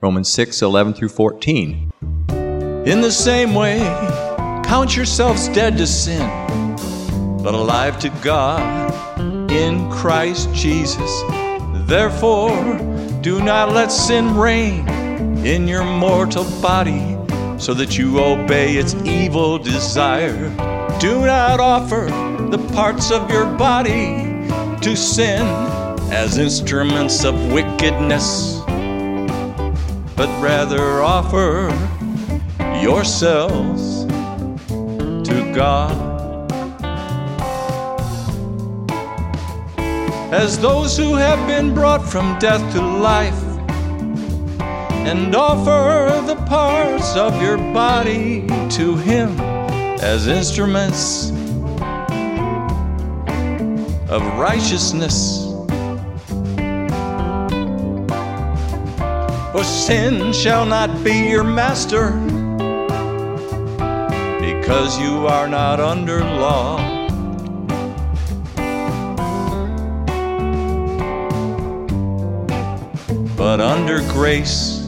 Romans 6:11 through 14. In the same way, count yourselves dead to sin, but alive to God in Christ Jesus. Therefore, do not let sin reign in your mortal body, so that you obey its evil desire. Do not offer the parts of your body to sin as instruments of wickedness, but rather offer yourselves to God as those who have been brought from death to life, and offer the parts of your body to Him as instruments of righteousness. For sin shall not be your master, because you are not under law, but under grace.